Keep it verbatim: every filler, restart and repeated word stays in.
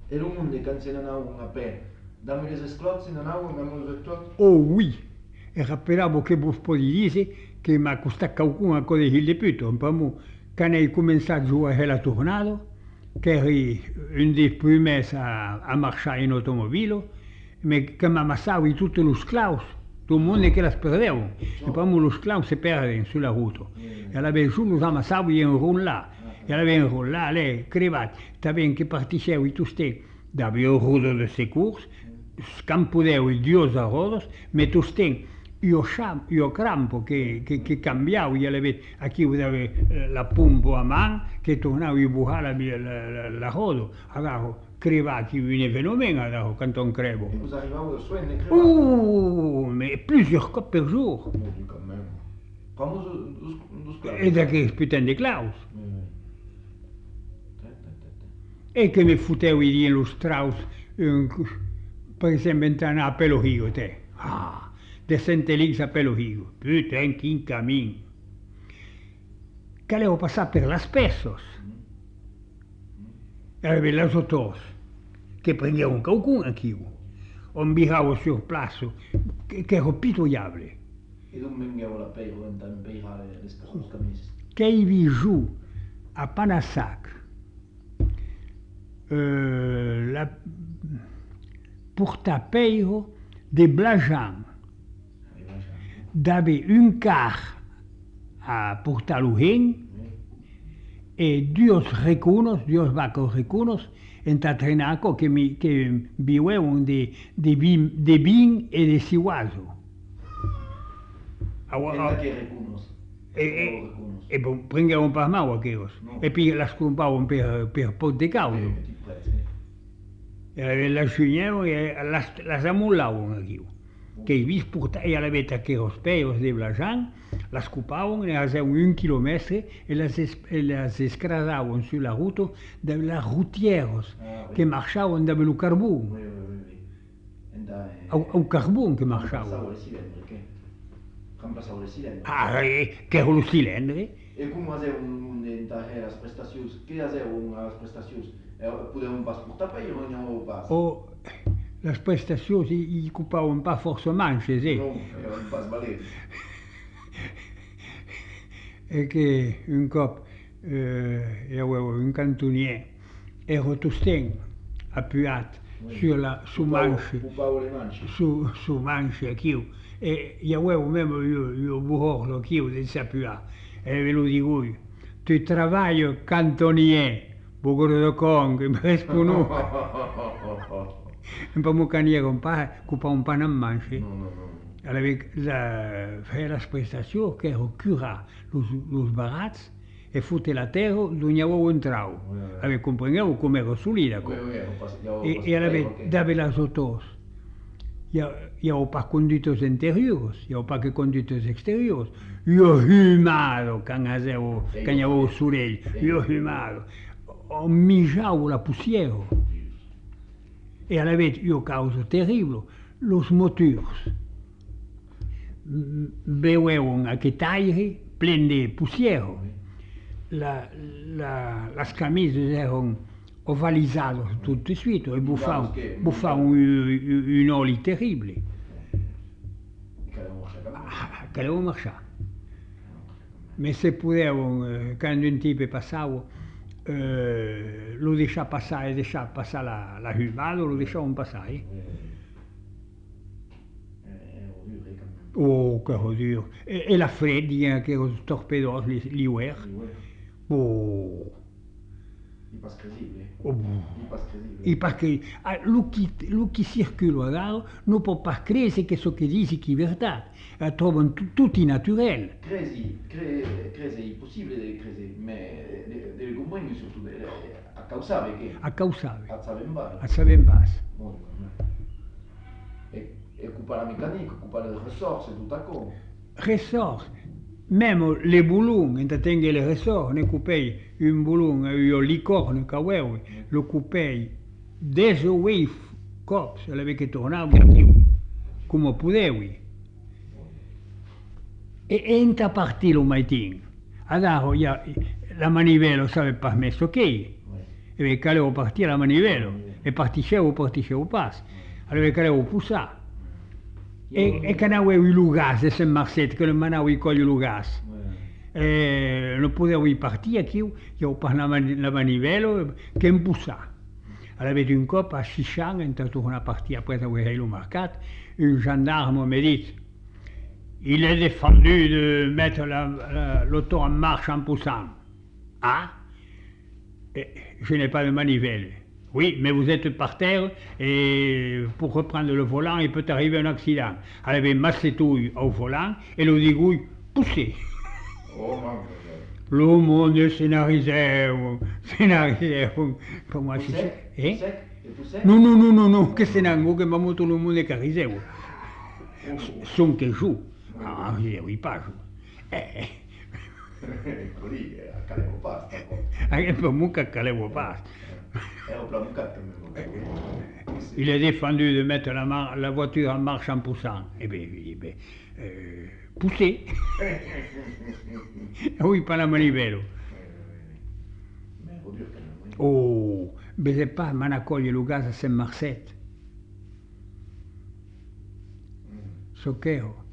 Et le monde, quand c'est un an, on appelle. Dans les esclotes, c'est un an, dans les esclotes. Oh oui, e rappelavo che vos podi dire che mi ha costato qualcuno con il deputo, un po' quand hai cominciato a giocare la tornado, che eri un dei primi a, a marciare in automobile, ma che mi ammassavo tutti gli sclaus, tutto il mondo che la sperdeva, e poi gli sclaus si perdono sulla rotta, e alla vez giù li ammassavo e inrollavo, e alla vez inrollavo, lei crevati, taven che particevi tu ste, davi il rodo de secours, scampudeu i dios arrodos, ma tu ste, io, cham, io crampo che, che, che cambiavo, io avevo, a chi aveva la pompa a mano, che tornavo a bucare la, la, la rodo, avevo crevati un fenomeno, alors, quand on crève. Et vous arrivez au soin de crevati? Oh, mais plusieurs fois par jour. Oh, quand même. Pas deux sclaus. Et d'aquelles putain de claus. Oui, oui. E che mi foteu i lo Strauss, un, per esempio, entrare a Pelo Higo, te. Ah, de Saint-Élix a Pelo Higo. Putain, quin camin. Che avevo passato per las Pessos. E avevo las autos, che prendevano qualcuno anch'io. On biravo sur place, che, che ero pitoiable. E dove vengevo la paix quand on payera les camises? Che ivi giù a Panassac, Euh, la portapeiro de Blajan dava un car a Portaluhen e dios recunos, dios vacos recunos, en Tatrenaco que mi que vivevan de de vin de vin e de siwazo. Agora que recunos. E, e prendevano per mano aquellos. No. E poi la scompavano per, per pot de caldo. Eh, e la sciugnevano e la, la amullavano aquello. Oh. Che i vis portavano, e avevano aquellos peios de Blajan, la scopavano e facevano un chilometro e las, e las escrasavano sulla ruta delle routieros ah, oui. Che marchavano dallo carbone. Oui, oui, oui. Da, eh, au, au carbone che marchavano. Remplaçava les cilindres. Ah, eh, che erano i cilindri. E come facevano le prestazioni? Che facevano le prestazioni? Potevano pas portare o non pas? Oh, le prestazioni gli occupavano pas forse manche, sì. No, erano pas valenti. E che un cop eh, io avevo un cantonier, ero tosten appuyat oui. Sur la su manche, su, su manche qui. E io avevo même il burro qui di s'appuyare. E ve lo dico io, tu travailles cantonier, Bogoro de Kong, mi rispondo. Un po' mucaniere, un po' coupa un pan en manche. No, no, no. Avec la, faire la prestazione che ero cura los, los barats e fotte la terra dove avevo entrato. Oui, oui. Avevo compreso come ero solida. Oui, oui, e e avevo dava las autos. Il n'y a pas de conducteurs intérieurs, il n'y a pas que conducteurs extérieurs. Io fumavo quando avevo, quando avevo il soleil, io fumavo. Ho mangiato la poussière. E alla vez io causo terribile, los moteurs bevevano a che tagli pieni di poussière. La, la, las camises erano ovalizzate tutto de suite e buffavano, buffavano un, un olio terribile. Che avevo marciato. Ma se potevano, quando un tipo passava, eh, lo lasciava passare, lasciava passare la, la fumata, lo lasciavano passare. Oh, che oddio. E, e la fredda che erano torpedosi l'hiver. Oh. Il passe credibile. Oh. Il passe credibile. Il passe credibile. Ah, lo che, lo che circola là non può pas credere che so che dici che è verità. La trovano tutti naturali. Cresi, cre, cresi, è possibile di cresi, ma deve comprendere soprattutto a causare che? A causare. A sapere in base. A sapere in base. E, e occupa la meccanica, occupa le risorse, tutto a come? Risorse. Même les boulons, quand tu as les ressorts, on coupait un boulon, un licorne, on le coupait des oeufs, corps, avec tourner comme on pouvait, oui. Et en ta partie le matin, alors il y a la manivelle, on savait pas mettre ok. Et quand on partit la manivelle, e particevo, particevo pas. Allora che avevo pussato. E, e che ne avevo i lugas, se Marset, che non me ne avevo i cogli lugas. E non potevo partire, che io, io parlavo la manivela, che mi pussava. Allora vedo un cop a Sichan, e torno a partire après avoir eu le marcat, un gendarme me dit, il est défendu de mettre l'auto en marche en poussant. Ah? Et je n'ai pas de manivelle. Oui, mais vous êtes par terre et pour reprendre le volant, il peut arriver un accident. Elle avait massé tout au volant et le digouille poussé. Oh, Le monde scénarisait, scénarisait pour moi. Poussé? Eh? Poussé? Et poussé? Non, non, non, non, non, che se ne ango che mamma tout le monde carisevo. Son che giù. Ah, oui, pas giù. Eh. Così, a Calevo Pasta. Anche per mucca Calevo Pasta. È un plamucat che mi Il est défendu de mettre la, mar la voiture en marche en poussant. Eh bien, eh bien euh, pousser. Oui, pas la manivelle. Oh, mais c'est pas Manacoglie le gaz à Saint-Marcet. Socchero.